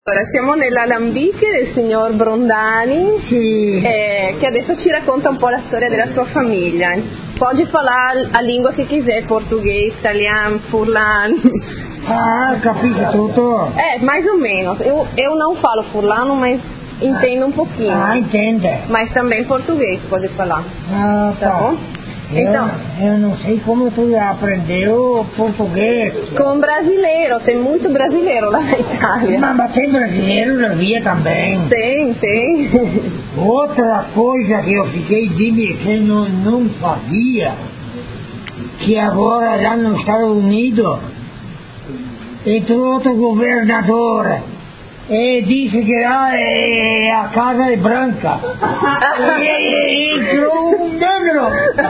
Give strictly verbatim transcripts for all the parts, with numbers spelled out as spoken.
Ora siamo nell'alambique del signor Brondani, Sì. eh, che adesso ci racconta un po' la storia della sua famiglia. Pode falar a língua que quiser, português, italiano, furlano. Ah, capisci tutto? É, mais ou menos. Eu, eu não falo furlano, mas entendo um pouquinho. Ah, entende. Mas também português pode falar. Ah, Tá tá. bom? Eu, Então, eu não sei como tu aprendeu português. com brasileiro, tem muito brasileiro lá na Itália. Mas, mas tem brasileiro na via também. Tem, tem. Outra coisa que eu fiquei de me que não, não sabia, que agora lá nos Estados Unidos entrou outro governador e disse que lá é, a casa é branca. E, e entrou um negro.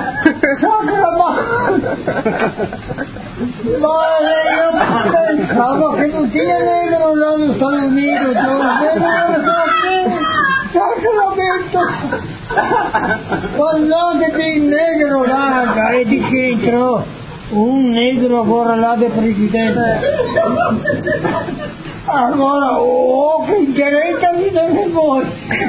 Mas eu pensava que não tinha negro lá nos Estados Unidos. Sacramento! Falou que tem negro lá, aí disse que entrou um negro agora lá de presidente. Agora, o que interessa me depois.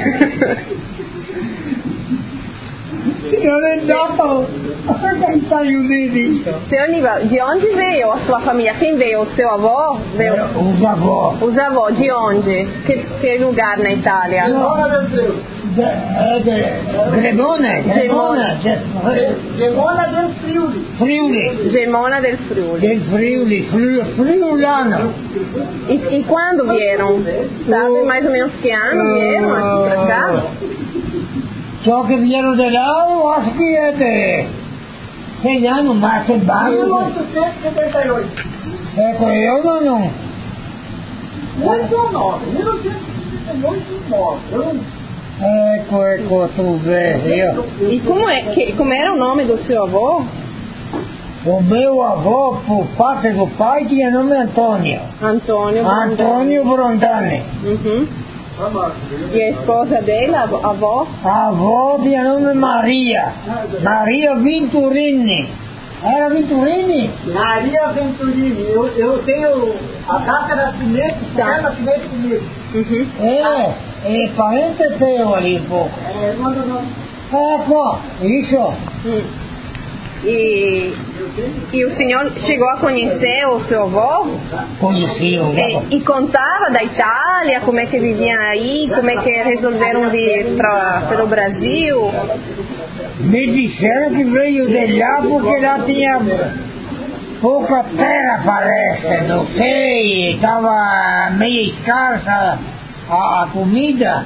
Não é nada. Saiu dele. Seu Aníbal, de onde veio a sua família? Quem veio? O seu avô? Veio? Os avós. Os avós, de onde? Que, que lugar na Itália? De, é de Gremona? Gremona. Gemona del Friuli. Friuli. Gemona del Friuli. Del Friuli. Friuli. Friulano. E, e quando vieram? Sabe mais ou menos que ano vieram aqui pra cá? Só que vieram de lá, eu acho que é de cem anos, mais tem mil baixo. oitocentos e setenta e oito. É com eu não, não. Muito nove. mil oitocentos e setenta e oito, nove. Eu É com, é com tu vê, eu. E como, é, que, como era o nome do seu avô? O meu avô, por parte do pai, tinha nome Antônio. Antônio Brondani. Antônio Brondani. Uhum. E a esposa dele, a a avó? A avó tinha nome Maria. Maria Venturini. Era Venturini? Maria Venturini. Eu, eu tenho a data de nascimento, Tá. é nascimento comigo. Uhum. É, é parente teu ali um pouco. É, não, não, não. É, pô, isso. Hum. E, e o senhor chegou a conhecer o seu avô? Conheci o avô. E, e contava da Itália, como é que viviam aí, como é que resolveram vir para pelo Brasil? Me disseram que veio de lá porque lá tinha pouca terra, parece, não sei, estava meio escassa a, a comida.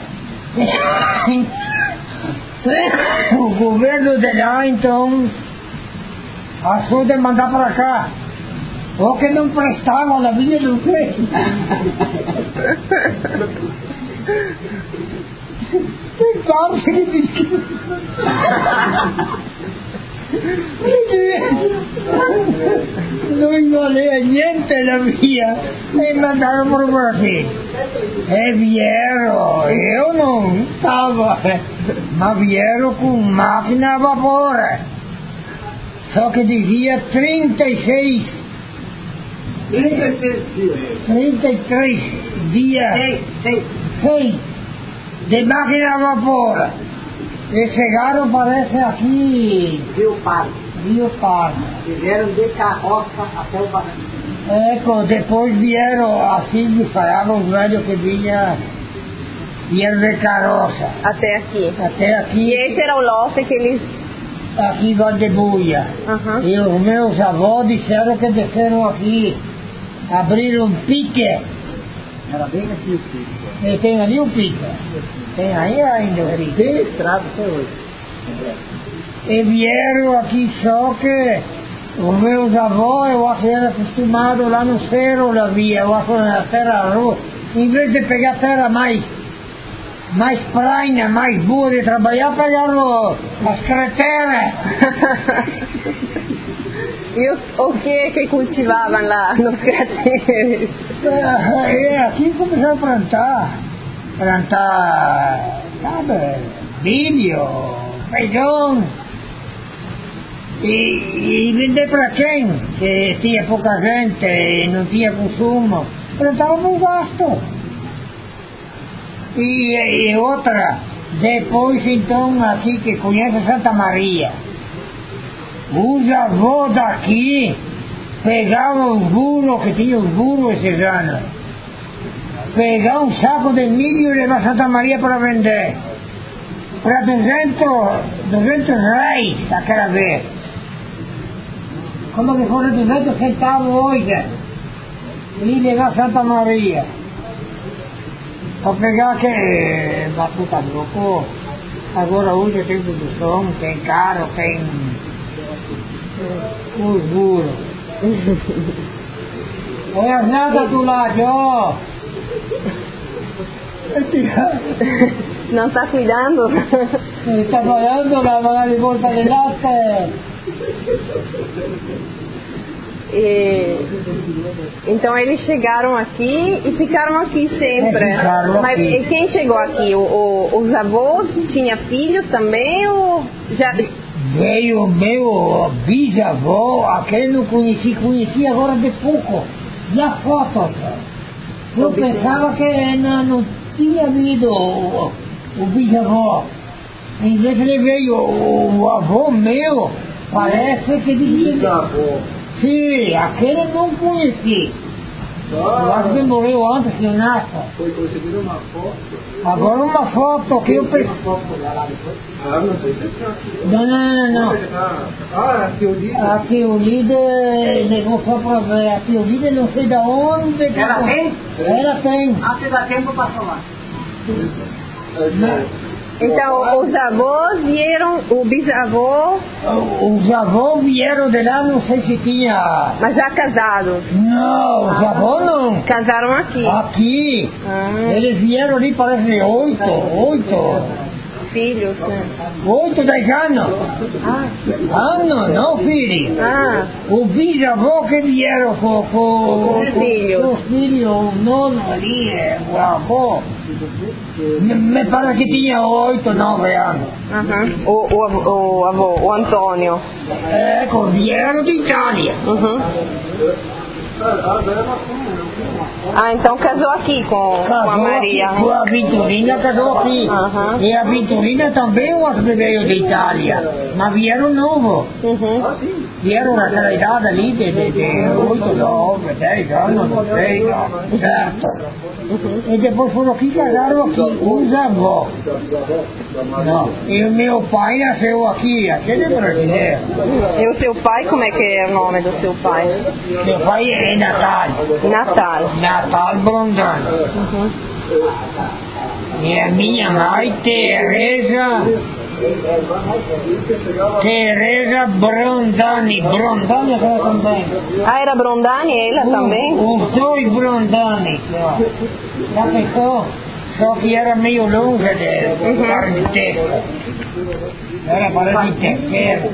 O governo de lá então achou de mandar para cá. O que não prestava na vida do quê? Tem vários que dizem. Non valeva niente la via e mandarono per Brasil. E vieram, eu não estava, mas vieram com máquina a vapor. Só que dizia trinta e seis, trinta e seis dias. trinta e três dias, Seis, seis. seis, de máquina a vapor. E chegaram, parece, aqui, Rio Pardo. Rio Pardo. Fizeram de carroça até o barranco. É, co- depois vieram, assim me falavam os velhos que vinha, vieram de carroça, Até aqui. até E aqui, esse era o lote que eles... aqui Valdebuia. Aham. E os meus avós disseram que desceram aqui, abriram um pique, Era bem aqui o pico. e tem ali o pique, tem aí ainda o pique. Bem estrada até hoje. E vieram aqui só que os meus avós, eu acho que eram acostumados lá no cerro da via, eu acho na terra rua, em vez de pegar terra mais, mais prainha, mais boa de trabalhar, pegaram as crateiras. E o, o que que cultivavam lá nos craters? É, aqui começaram a plantar, plantar, sabe, milho, feijão. E, e vender para quem? Que tinha pouca gente e não tinha consumo. Plantava para o gasto. E, e outra, depois então aqui que conhece Santa Maria, os avós daqui pegavam os burros, que tinham os burros esses anos, pegavam um saco de milho e levar a Santa Maria para vender, para duzentos reais aquela vez. Como que foram duzentos centavos hoje, e levar a Santa Maria. Para pegar que batuta louco, agora hoje tem produção, tem carro, tem os burros. Olha nada do lado, ó. Não está cuidando? Está trabalhando na vaga de bolsa de lata. E, então eles chegaram aqui e ficaram aqui sempre. É, ficaram Mas aqui. E quem chegou aqui? O, o, os avós? Tinha filhos também? Ou já... Veio o meu bisavô, aquele não conheci, conheci agora de pouco, na foto. Eu pensava que não, não tinha havido o, o bisavô. Em vez ele veio, o, o avô meu, parece que disse. Sim, aquele não conheci. Eu acho que morreu antes que eu nasça. Foi conseguiram uma foto? Agora uma foto que eu preciso. Ah, não sei se é aqui. Não, não, não, não. Ah, aqui o líder. Aqui o líder levou só para ver. Aqui o líder não sei de onde. Ela tem? Ela tem. Ah, se dá tempo para falar. Então os avós vieram, o bisavô, Os avós vieram de lá, não sei se tinha. mas já casados. Não, os avós não. Casaram aqui. Aqui. Ah, Eles vieram ali, parece oito, oito, filhos, né? oito, dez anos. Ah, Anos, não filho. ah, O bisavô que vieram com, com, Com os filhos. com os filhos, o nono ali, é, o avô, me, me parece que tinha oito, nove anos. aham. O, o, avô- o avô, o Antônio. É, com vieram de Itália. Uhum. Ah, então casou aqui com, com a Casou Maria. aqui, com a Vitorina casou aqui. Aham. E a Vitorina também eu acho que veio de Itália, mas vieram novo. Uhum. Vieram naquela idade ali de, de, de oito, nove, dez anos, não sei, não, certo. Uhum. E depois foram aqui, casaram aqui, os avós. Não. E o meu pai nasceu aqui, aquele é brasileiro. E o seu pai, como é que é o nome do seu pai? Meu pai é Natal, Natal. Natal Brondano. Uhum. E a minha mãe, Teresa, Teresa Brondani, Brondani ela também. Ah, era Brondani, ela também? Os dois Brondani, ó. Já pensou? Só que era meio longe de Uhum. Arquiteto. Era para de terceiro.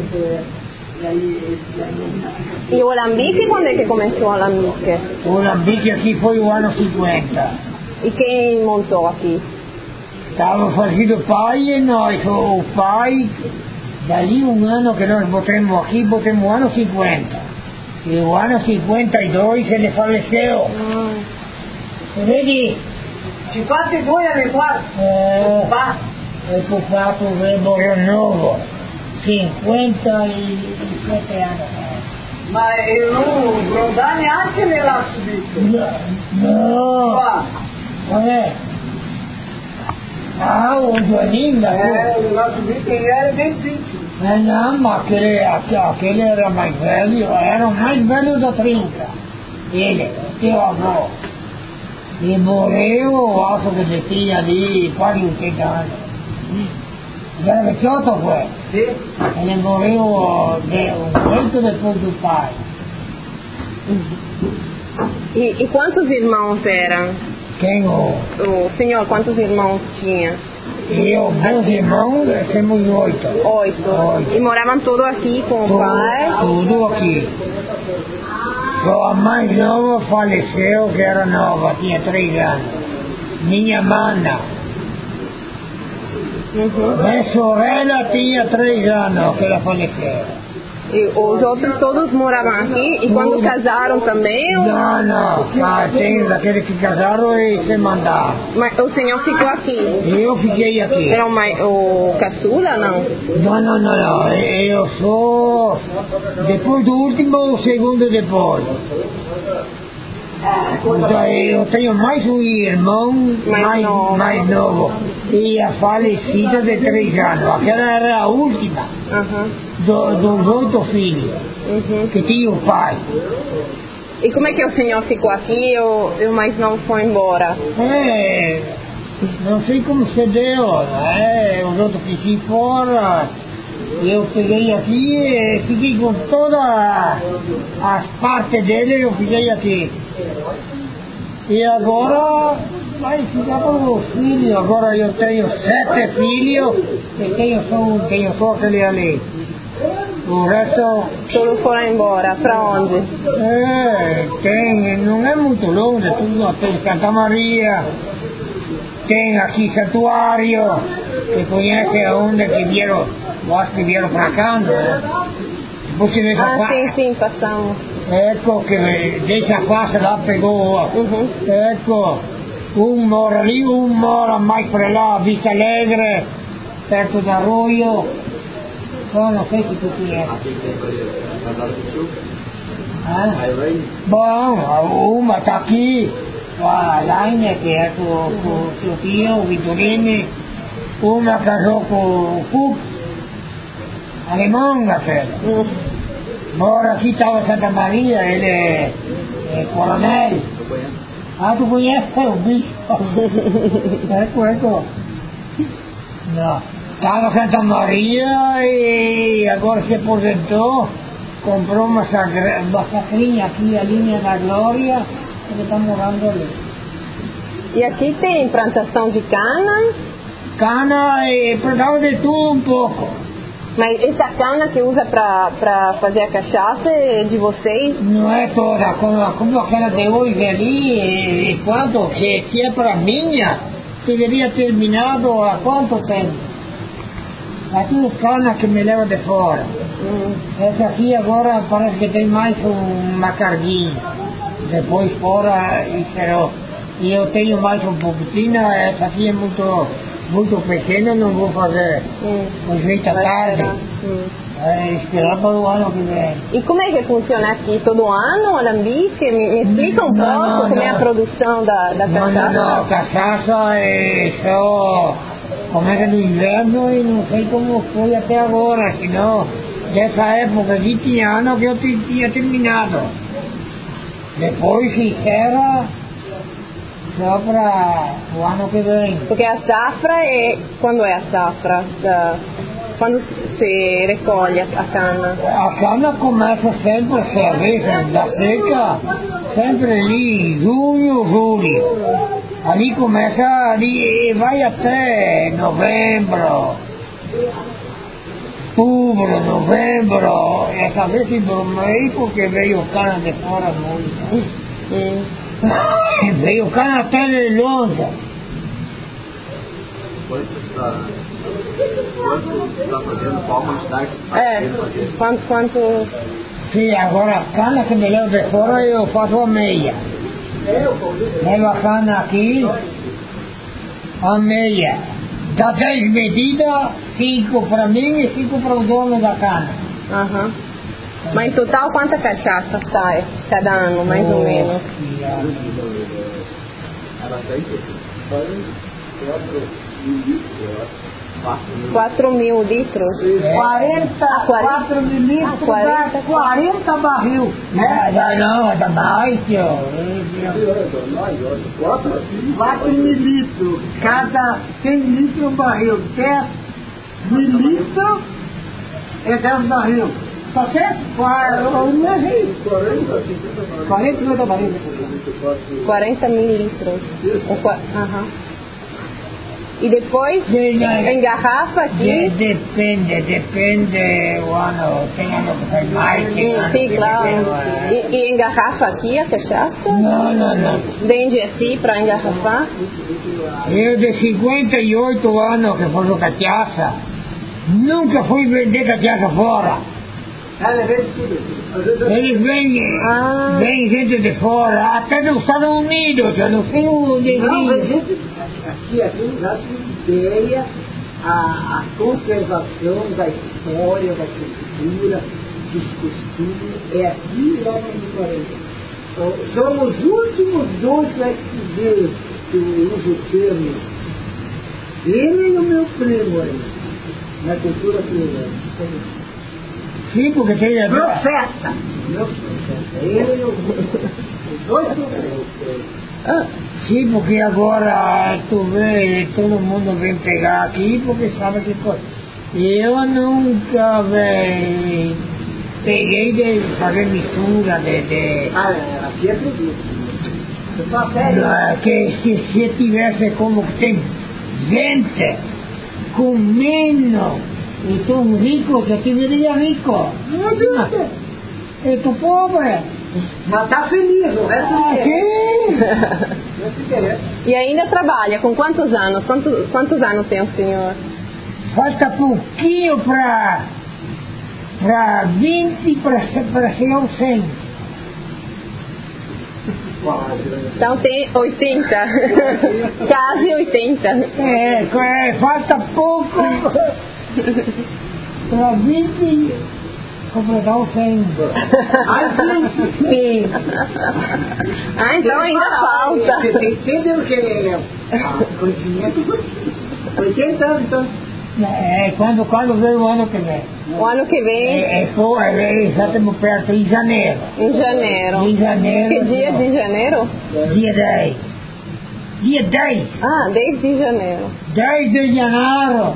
E o Alambique, quando é que começou o Alambique? O Lambique aqui foi o ano cinquenta. E quem montou aqui? Estava fazendo o pai e nós, o, o pai, dali um ano que nós botamos aqui, botamos o ano cinquenta. E o ano cinquenta e dois ele faleceu. Ah. Ele, cinquenta e dois é igual? é, Pá. é que o papo veio morreu novo, cinquenta e sete anos. Mas eu não. Brondani antes ele lá subiu. Não, Pá. é. Ah, o Joaninho, É, o lá subiu quem era bem triste. é, não, mas aquele, aque- aquele era mais velho, era o mais velho do trinta. Ele, teu avô. E morreu, acho que ele tinha ali quase oitenta anos. Já era Kyoto, foi. Sim. Ele morreu de, um oito depois do pai. E, e quantos irmãos eram? Quem o... O senhor, quantos irmãos tinha? Eu, meus irmãos, somos oito. Oito. Oito. E moravam todos aqui com o Tudo, pai? tudo aqui. Só a mais nova faleceu, que era nova, tinha três anos. Minha mana. Uhum. Minha sorella tinha três anos que ela faleceu. E os outros todos moravam aqui e quando casaram também? Ou... Não, não, ah, tem daqueles que casaram e se mandaram. Mas o senhor ficou aqui? Eu fiquei aqui. Era o, mai... o caçula, não? Não, não, não, não, eu sou, depois do último, o segundo depois. Eu tenho mais um irmão mais, mais, novo. mais novo e a falecida de três anos. Aquela era a última uhum. do, dos oito filhos uhum. que tinha o pai. E como é que o senhor ficou aqui ou o mais novo foi embora? É, não sei como se deu, é, os outros que se fora. Eu peguei aqui e fiquei com todas as partes dele, eu fiquei aqui. E agora vai ficar com os filhos. Agora eu tenho sete filhos e tenho só, tenho só aquele ali. O resto... Todos foram embora. Para onde? É, tem, não é muito longe, tudo. Tem Santa Maria, tem aqui Santuário, que conhece onde que vieram, eu acho que vieram para cá, né? Você ah, fa... sim, sim, passamos. Ecco que deixa a faixa lá, pegou. Uhum. Ecco, um mora ali, um mora mais para lá, Vista Alegre, perto do Arroio. Eu não sei se tu conhece. Ah? Bom, uma está aqui, a Laine, que é com o seu tio, o Vitorine. Uma casou com o Cook, alemão, aquela. Uhum. Mora aqui, estava Santa Maria, ele é, é coronel. Ah, tu conhece? É o bicho. Eco, eco. Não. Estava Santa Maria e agora se aposentou, comprou uma, sagra, uma sacrinha aqui, a linha da Glória, ele está morando ali. E aqui tem plantação de cana? Cana e plantava de tudo um pouco. Mas essa cana que usa para fazer a cachaça é de vocês? Não é toda, como, como aquela de hoje ali, e, e quanto que, que é para minha, deveria terminado há quanto tempo? Aqui é cana que me leva de fora. Hum. Essa aqui agora parece que tem mais uma carguinha. Depois fora e será. E eu tenho mais um pouquinho, essa aqui é muito, muito pequena, não vou fazer hum. um jeito à tarde. Hum. É, esperar para o ano que vem. E como é que funciona aqui? Todo ano, alambique? Me, me explica um pouco não, como não. é a produção da, da não, cachaça? Não, não, cachaça é só começa no inverno e não sei como foi até agora, senão dessa época aqui tinha ano que eu tinha terminado. Depois se encerra só para o ano que vem. Porque a safra é... Quando é a safra? Da, quando se recolhe a cana? A cana começa sempre a cerveja da seca, sempre ali em junho, julho. Ali começa ali e vai até novembro, outubro, novembro. Essa vez embromei porque veio cana de fora muito. Hum. Veio cana até de longe. Quanto está fazendo? Qual quantidade está É, quanto, quanto... Sim, agora a cana que me leva de fora eu faço a meia. Levo a cana aqui, a meia. Dá dez medidas, cinco para mim e cinco para o dono da cana. Uhum. Mas em total quanta cachaça sai cada ano, mais oh, ou menos? quatro mil litros? quarenta, quatro mililitros, quarenta, quarenta barril. Não, não, dá mais, tio. quatro mililitros, cada cem litros um barril, dez mililitros é dez barril. Tá certo? quarenta, cinquenta barril. quarenta mililitros. Aham. E depois, em garrafa aqui? De, depende, depende o ano. Tem ano que faz mais, tem Sim, ano sim, que claro. tem, E, e em garrafa aqui a cachaça? Não, não, não. Vende assim para engarrafar? Eu de cinquenta e oito anos que faço cachaça, nunca fui vender cachaça fora. Ela vem de tudo. Eles vêm, Ah. vem gente de fora, até dos Estados Unidos, eu não sei onde Não, vem. a gente, aqui, aqui é um lugar de ideia, a, a conservação da história, da cultura, dos costumes, é aqui e lá no Quarenta. Então, somos os últimos dois que vai dizer que eu uso o termo, ele e o meu primo aí, na cultura crioula. Sim, porque tem a... Profeta! Meu profeta, ele e o os dois profetas. Sim, porque agora tu vê, todo mundo vem pegar aqui porque sabe que coisa. Eu nunca véi, peguei de fazer mistura de... de Ah, é, aqui é tudo. Eu sou a sério. não, que, que se tivesse como que tem gente comendo e tão rico, eu viria rico. Não adianta. Eu tô pobre. Mas tá feliz, o resto não Ah, quer. sim. Não se interessa. E ainda trabalha, com quantos anos? Quantos, quantos anos tem o senhor? Falta pouquinho para para vinte para chegar aos cem. Então tem oitenta. Quase oitenta. É, é, falta pouco para vinte completar os cem. Sim. Ah, então ainda falta. Você tem que entender o que é ah, conhecimento. oitenta anos, então. É, quando, quando veio o ano que vem. O ano que vem, É, é, pô, é, já estamos perto, em janeiro. em janeiro. Em janeiro. Que dia de janeiro? Dia dez. Dia dez. Ah, desde janeiro. dez de janeiro.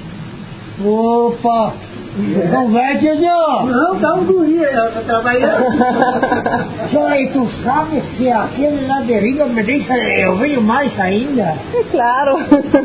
Opa! Não vai, tio? Não, dá um guri, eu tô trabalhando. Só aí tu sabe se aquele lá de riba me deixa, eu venho mais ainda. É claro.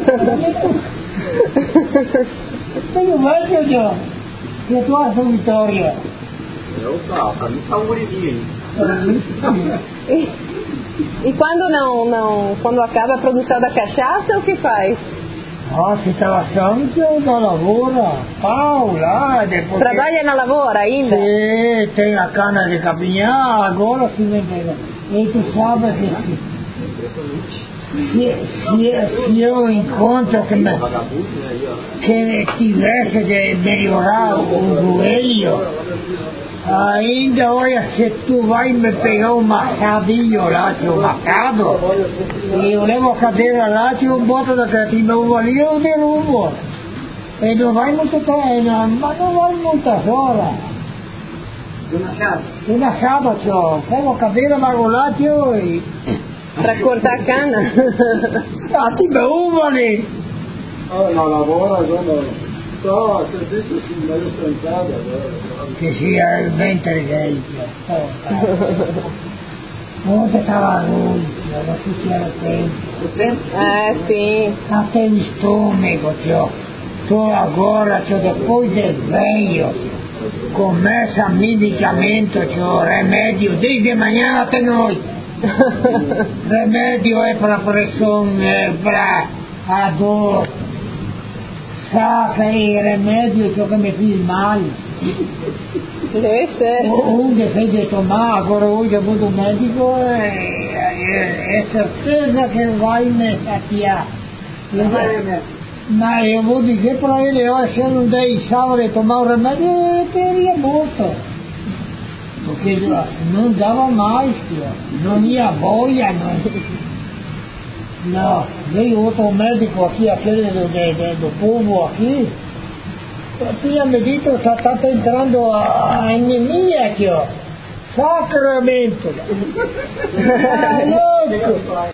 Tenho mais, tio? Que tu acha, Vitória? Eu tá, pra mim tá um gurizinho E, e quando não, não, quando acaba a produção da cachaça, o que faz? A situação que é da lavoura, pau lá, depois... Trabalha na lavoura ainda? Sim, tem a cana de capinhar, agora sim me pega. E tu sabe que se, se, se, se eu encontro que, me, que tivesse de melhorar o joelho, ainda olha, se tu vai me pegar um machadinho lá, tio, machado, e eu levo a cadeira lá, tio, bota da catimba ali, eu derrubo. E não vai muito tempo, não, mas não vai muitas horas. Do Machado. E na sábado, tio, pego a cadeira, vago lá, tio, e... Pra cortar a cana? Aqui derruba ali. Ah, na lavoura agora, só serviço assim, meio sentado agora. Que se é bem inteligente, tio. Ontem estava ruim, eu não sei se era tempo. O tempo? Ah, sim. Até o estômago, tio. Tô agora, tio, depois de velho, começa medicamento, tio, remédio, desde manhã até noite. Remédio é para pressão, é para a dor. Saca aí, remédio, tio, que me fiz mal. Deve ser. Um deixei de tomar, agora hoje eu vou do médico, é, é, é certeza que vai me chatear. Eu Vai, vou- né? Mas eu vou dizer para ele, ó, se eu não deixava de tomar o remédio, eu teria morto. Porque não dava mais, tio. Não ia boia, não. Não, veio outro médico aqui, aquele do, de, de, do povo aqui, tinha me dito que está entrando a anemia aqui, ó. Sacramento. Ah, louco.